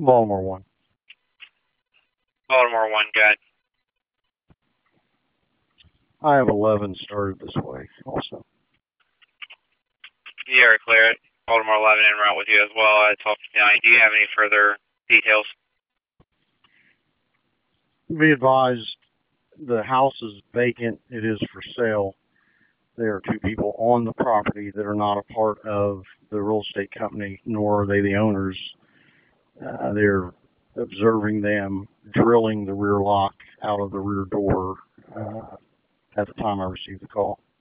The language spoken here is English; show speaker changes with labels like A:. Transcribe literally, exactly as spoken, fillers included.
A: Baltimore one.
B: Baltimore one, got.
A: I have eleven started this way also.
B: Sierra Clear, Baltimore eleven en route with you as well. I talked to nine. Do you have any further details?
A: Be advised, the house is vacant. It is for sale. There are two people on the property that are not a part of the real estate company, nor are they the owners. Uh, they're observing them drilling the rear lock out of the rear door uh, at the time I received the call.